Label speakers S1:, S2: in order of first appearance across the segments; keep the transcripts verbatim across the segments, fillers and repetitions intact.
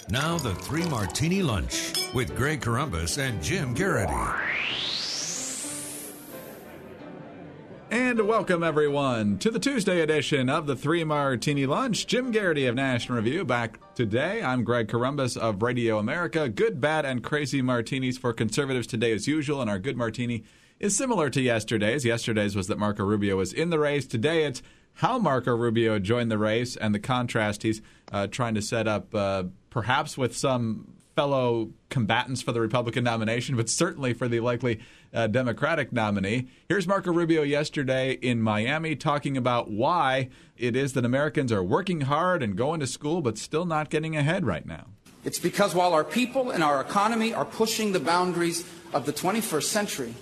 S1: Now the Three Martini Lunch with Greg Corombos and Jim Garrity.
S2: And welcome, everyone, to the Tuesday edition of the Three Martini Lunch. Jim Garrity of National Review back today. I'm Greg Corombos of Radio America. Good, bad, and crazy martinis for conservatives today as usual, and our good martini is similar to yesterday's. Yesterday's was that Marco Rubio was in the race. Today it's how Marco Rubio joined the race and the contrast he's uh, trying to set up, uh, perhaps with some fellow combatants for the Republican nomination, but certainly for the likely uh, Democratic nominee. Here's Marco Rubio yesterday in Miami talking about why it is that Americans are working hard and going to school but still not getting ahead right now.
S3: It's because while our people and our economy are pushing the boundaries of the twenty-first century,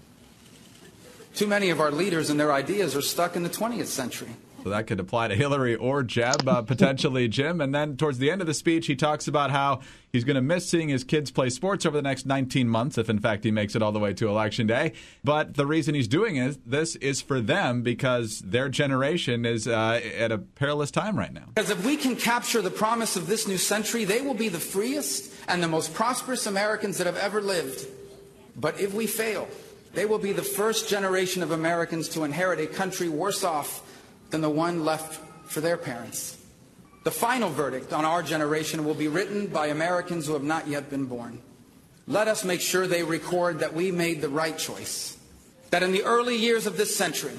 S3: too many of our leaders and their ideas are stuck in the twentieth century.
S2: So that could apply to Hillary or Jeb, uh, potentially, Jim. And then towards the end of the speech, he talks about how he's going to miss seeing his kids play sports over the next nineteen months, if in fact he makes it all the way to Election Day. But the reason he's doing is, this is for them because their generation is uh, at a perilous time right now.
S3: Because if we can capture the promise of this new century, they will be the freest and the most prosperous Americans that have ever lived. But if we fail, they will be the first generation of Americans to inherit a country worse off than the one left for their parents. The final verdict on our generation will be written by Americans who have not yet been born. Let us make sure they record that we made the right choice, that in the early years of this century,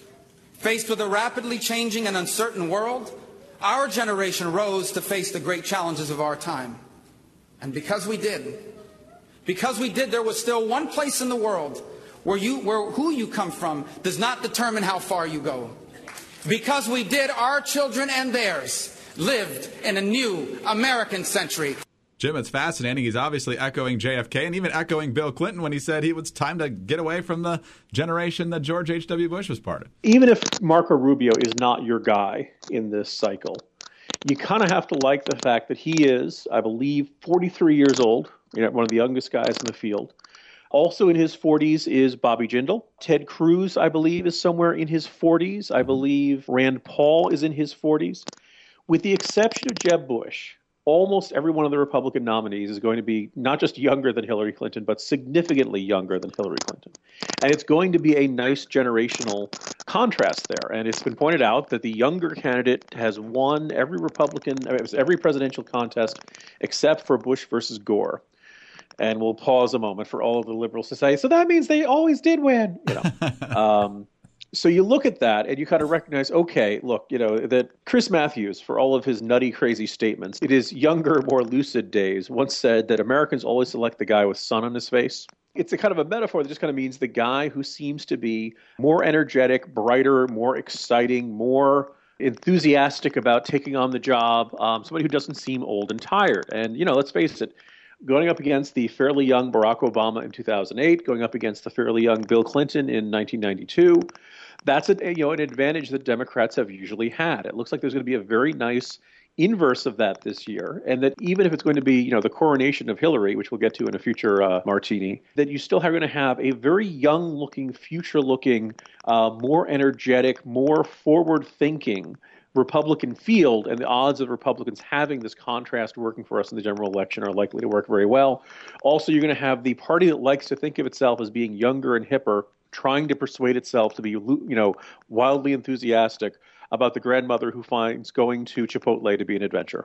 S3: faced with a rapidly changing and uncertain world, our generation rose to face the great challenges of our time. And because we did, because we did, there was still one place in the world where you, where who you come from does not determine how far you go. Because we did, our children and theirs lived in a new American century.
S2: Jim, it's fascinating. He's obviously echoing J F K and even echoing Bill Clinton when he said it was time to get away from the generation that George H W. Bush was part of.
S4: Even if Marco Rubio is not your guy in this cycle, you kind of have to like the fact that he is, I believe, forty-three years old, you know, one of the youngest guys in the field. Also in his forties is Bobby Jindal. Ted Cruz, I believe, is somewhere in his forties. I believe Rand Paul is in his forties. With the exception of Jeb Bush, almost every one of the Republican nominees is going to be not just younger than Hillary Clinton, but significantly younger than Hillary Clinton. And it's going to be a nice generational contrast there. And it's been pointed out that the younger candidate has won every Republican, every presidential contest except for Bush versus Gore. And we'll pause a moment for all of the liberals to say, so that means they always did win. You know, um, so you look at that and you kind of recognize, okay, look, you know, that Chris Matthews, for all of his nutty, crazy statements, in his younger, more lucid days, once said that Americans always select the guy with sun on his face. It's a kind of a metaphor that just kind of means the guy who seems to be more energetic, brighter, more exciting, more enthusiastic about taking on the job, um, somebody who doesn't seem old and tired. And, you know, let's face it, going up against the fairly young Barack Obama in two thousand eight, going up against the fairly young Bill Clinton in nineteen ninety-two, that's a, you know, an advantage that Democrats have usually had. It looks like there's going to be a very nice inverse of that this year, and that even if it's going to be, you know, the coronation of Hillary, which we'll get to in a future uh, martini, that you still are going to have a very young-looking, future-looking, uh, more energetic, more forward-thinking Republican field, and the odds of Republicans having this contrast working for us in the general election are likely to work very well. Also, you're going to have the party that likes to think of itself as being younger and hipper, trying to persuade itself to be, you know, wildly enthusiastic about the grandmother who finds going to Chipotle to be an adventure.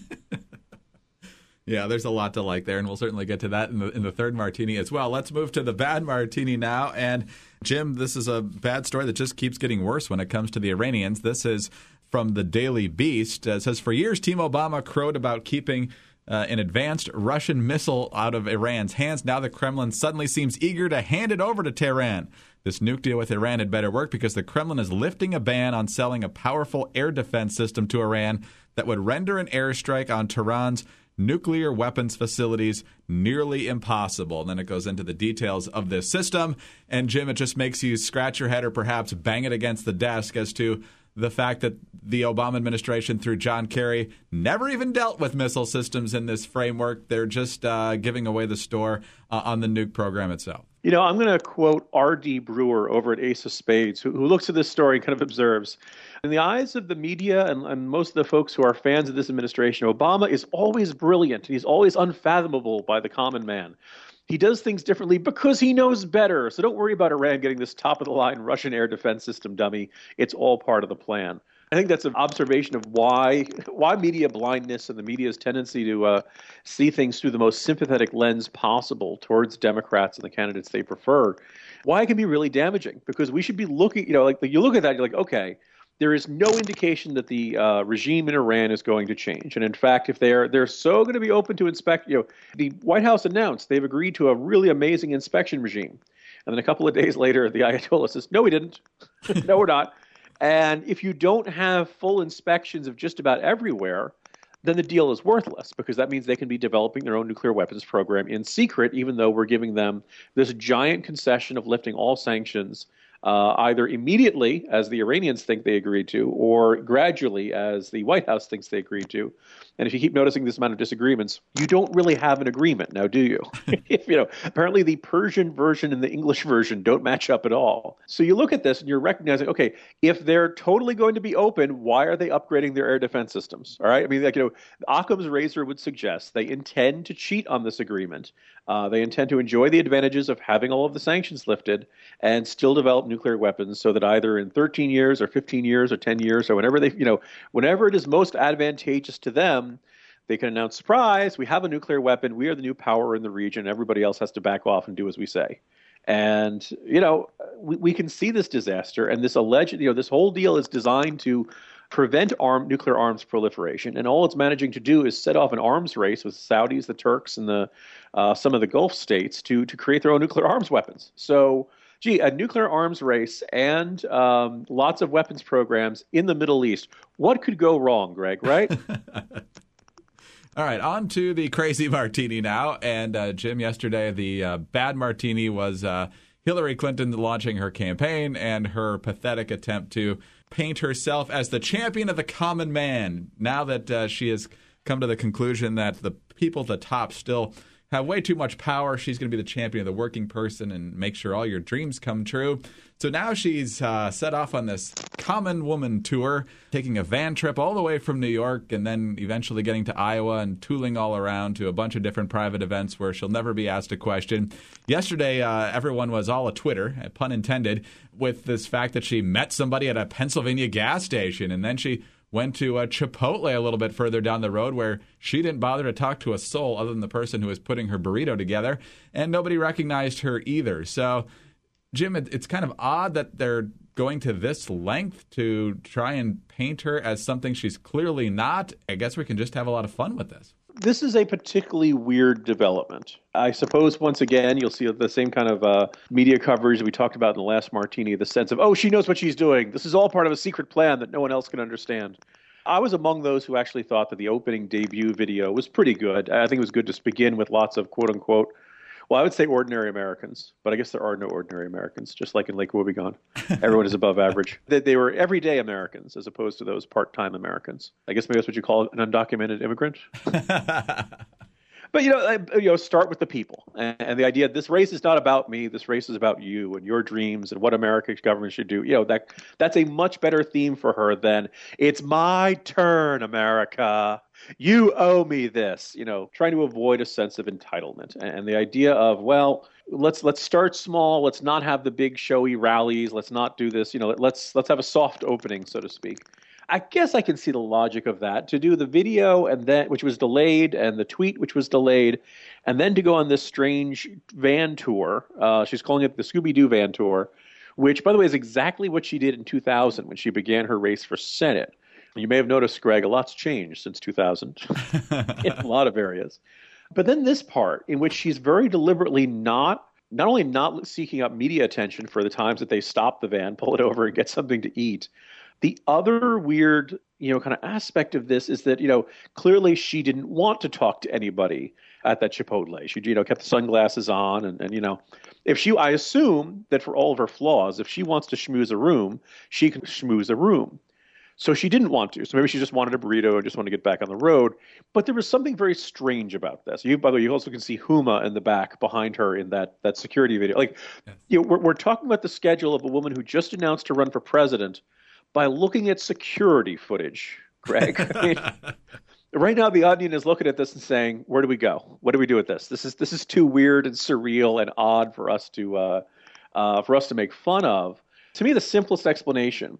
S2: Yeah, there's a lot to like there, and we'll certainly get to that in the in the third martini as well. Let's move to the bad martini now. And, Jim, this is a bad story that just keeps getting worse when it comes to the Iranians. This is from the Daily Beast. It says, for years, Team Obama crowed about keeping uh, an advanced Russian missile out of Iran's hands. Now the Kremlin suddenly seems eager to hand it over to Tehran. This nuke deal with Iran had better work because the Kremlin is lifting a ban on selling a powerful air defense system to Iran that would render an airstrike on Tehran's nuclear weapons facilities nearly impossible. And then it goes into the details of this system. And, Jim, it just makes you scratch your head or perhaps bang it against the desk as to the fact that the Obama administration, through John Kerry, never even dealt with missile systems in this framework. They're just uh, giving away the store uh, on the nuke program itself.
S4: You know, I'm going to quote R D. Brewer over at Ace of Spades, who, who looks at this story and kind of observes, in the eyes of the media and, and most of the folks who are fans of this administration, Obama is always brilliant. He's always unfathomable by the common man. He does things differently because he knows better. So don't worry about Iran getting this top-of-the-line Russian air defense system, dummy. It's all part of the plan. I think that's an observation of why why media blindness and the media's tendency to uh, see things through the most sympathetic lens possible towards Democrats and the candidates they prefer, why it can be really damaging. Because we should be looking, you know, like you look at that, you're like, okay, there is no indication that the uh, regime in Iran is going to change. And in fact, if they're they're so going to be open to inspect, you know, the White House announced they've agreed to a really amazing inspection regime. And then a couple of days later, the Ayatollah says, no, we didn't. No, we're not. And if you don't have full inspections of just about everywhere, then the deal is worthless, because that means they can be developing their own nuclear weapons program in secret, even though we're giving them this giant concession of lifting all sanctions, uh, either immediately, as the Iranians think they agreed to, or gradually, as the White House thinks they agreed to. And if you keep noticing this amount of disagreements, you don't really have an agreement now, do you? If, you know, apparently the Persian version and the English version don't match up at all. So you look at this and you're recognizing, okay, if they're totally going to be open, why are they upgrading their air defense systems? All right. I mean, like, you know, Occam's razor would suggest they intend to cheat on this agreement. Uh, they intend to enjoy the advantages of having all of the sanctions lifted and still develop nuclear weapons, so that either in thirteen years or fifteen years or ten years or whenever they, you know, whenever it is most advantageous to them, they can announce, surprise, we have a nuclear weapon. We are the new power in the region. Everybody else has to back off and do as we say. And, you know, we, we can see this disaster, and this alleged, you know, this whole deal is designed to prevent arm, nuclear arms proliferation. And all it's managing to do is set off an arms race with Saudis, the Turks, and the uh, some of the Gulf states to to create their own nuclear arms weapons. So, gee, a nuclear arms race and um, lots of weapons programs in the Middle East. What could go wrong, Greg, right?
S2: All right, on to the crazy martini now. And, uh, Jim, yesterday the uh, bad martini was uh, Hillary Clinton launching her campaign and her pathetic attempt to paint herself as the champion of the common man. Now that uh, she has come to the conclusion that the people at the top still have way too much power, she's going to be the champion of the working person and make sure all your dreams come true. So now she's uh, set off on this common woman tour, taking a van trip all the way from New York and then eventually getting to Iowa and tooling all around to a bunch of different private events where she'll never be asked a question. Yesterday, uh, everyone was all a Twitter, pun intended, with this fact that she met somebody at a Pennsylvania gas station, and then she went to a Chipotle a little bit further down the road where she didn't bother to talk to a soul other than the person who was putting her burrito together, and nobody recognized her either. So, Jim, it, it's kind of odd that they're going to this length to try and paint her as something she's clearly not. I guess we can just have a lot of fun with this.
S4: This is a particularly weird development. I suppose, once again, you'll see the same kind of uh, media coverage that we talked about in the last martini, the sense of, oh, she knows what she's doing. This is all part of a secret plan that no one else can understand. I was among those who actually thought that the opening debut video was pretty good. I think it was good to begin with lots of quote-unquote, well, I would say ordinary Americans, but I guess there are no ordinary Americans, just like in Lake Wobegon. Everyone is above average. They, they were everyday Americans as opposed to those part-time Americans. I guess maybe that's what you call an undocumented immigrant. But, you know, I, you know, start with the people. And, and the idea, this race is not about me. This race is about you and your dreams and what America's government should do. You know, that that's a much better theme for her than, it's my turn, America. You owe me this, you know, trying to avoid a sense of entitlement. And the idea of, well, let's let's start small. Let's not have the big showy rallies. Let's not do this. You know, let's let's have a soft opening, so to speak. I guess I can see the logic of that, to do the video and then, which was delayed, and the tweet, which was delayed, and then to go on this strange van tour. Uh, she's calling it the Scooby-Doo van tour, which, by the way, is exactly what she did in two thousand when she began her race for Senate. You may have noticed, Greg, a lot's changed since two thousand in a lot of areas. But then this part, in which she's very deliberately not, not only not seeking up media attention for the times that they stop the van, pull it over, and get something to eat. The other weird, you know, kind of aspect of this is that, you know, clearly she didn't want to talk to anybody at that Chipotle. She, you know, kept the sunglasses on, and, and you know, if she, I assume that for all of her flaws, if she wants to schmooze a room, she can schmooze a room. So she didn't want to. So maybe she just wanted a burrito and just wanted to get back on the road. But there was something very strange about this. You, by the way, you also can see Huma in the back behind her in that that security video. Like, yeah. you know, we're, we're talking about the schedule of a woman who just announced to run for president by looking at security footage, Greg. I mean, right now, the Onion is looking at this and saying, "Where do we go? What do we do with this? This is this is too weird and surreal and odd for us to uh, uh, for us to make fun of." To me, the simplest explanation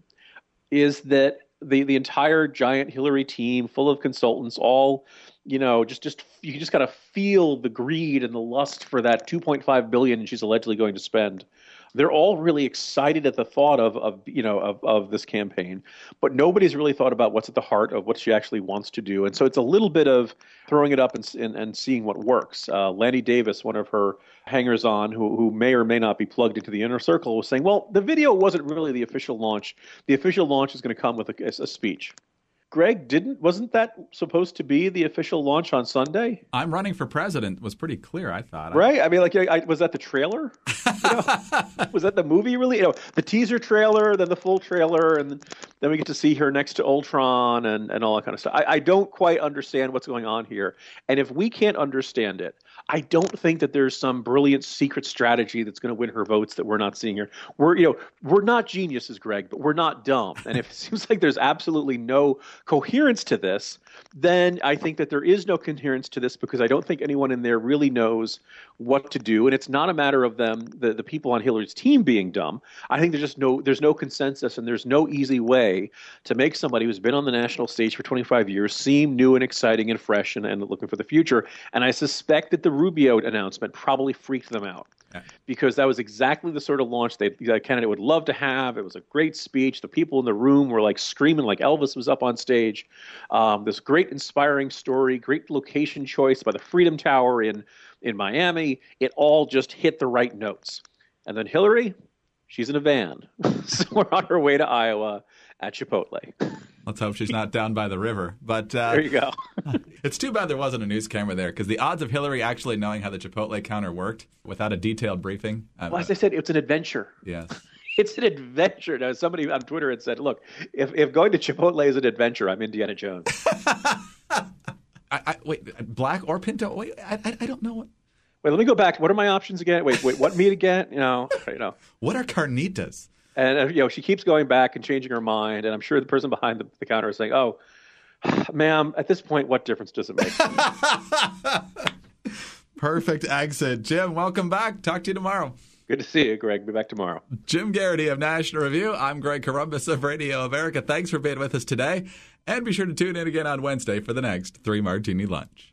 S4: is that the the entire giant Hillary team, full of consultants, all, you know, just just you just kind of feel the greed and the lust for that two point five billion dollars she's allegedly going to spend. They're all really excited at the thought of, of you know, of, of this campaign, but nobody's really thought about what's at the heart of what she actually wants to do. And so it's a little bit of throwing it up and and, and seeing what works. Uh, Lanny Davis, one of her hangers-on, who who may or may not be plugged into the inner circle, was saying, well, the video wasn't really the official launch. The official launch is going to come with a, a speech. Greg, didn't wasn't that supposed to be the official launch on Sunday?
S2: I'm running for president was pretty clear, I thought.
S4: Right? I mean, like, I, was that the trailer? You know? Was that the movie really? You know, the teaser trailer, then the full trailer, and then we get to see her next to Ultron and, and all that kind of stuff. I, I don't quite understand what's going on here. And if we can't understand it, I don't think that there's some brilliant secret strategy that's going to win her votes that we're not seeing here. We're, you know, we're not geniuses, Greg, but we're not dumb. And if it seems like there's absolutely no coherence to this, then I think that there is no coherence to this because I don't think anyone in there really knows what to do. And it's not a matter of them, the, the people on Hillary's team being dumb. I think there's just no, there's no consensus and there's no easy way to make somebody who's been on the national stage for twenty-five years seem new and exciting and fresh and, and looking for the future. And I suspect that the Rubio announcement probably freaked them out. Yeah. Because that was exactly the sort of launch they, the candidate would love to have. It was a great speech. The people in the room were like screaming like Elvis was up on stage. Um, this great inspiring story, great location choice by the Freedom Tower in, in Miami. It all just hit the right notes. And then Hillary, she's in a van. So we're on her way to Iowa at Chipotle.
S2: Let's hope she's not down by the river. But uh,
S4: there you go.
S2: It's too bad there wasn't a news camera there because the odds of Hillary actually knowing how the Chipotle counter worked without a detailed briefing. Uh,
S4: well, as I said, it's an adventure.
S2: Yes.
S4: It's an adventure. Now, somebody on Twitter had said, look, if, if going to Chipotle is an adventure, I'm Indiana Jones.
S2: I, I, wait, black or pinto? Wait, I, I, I don't know what.
S4: Wait, let me go back. What are my options again? Wait, wait, what meat again? You know, you know.
S2: What are carnitas?
S4: And, uh, you know, she keeps going back and changing her mind. And I'm sure the person behind the, the counter is saying, oh, ma'am, at this point, what difference does it make?
S2: Perfect exit. Jim, welcome back. Talk to you tomorrow.
S4: Good to see you, Greg. Be back tomorrow.
S2: Jim Garrity of National Review. I'm Greg Corombos of Radio America. Thanks for being with us today. And be sure to tune in again on Wednesday for the next Three Martini Lunch.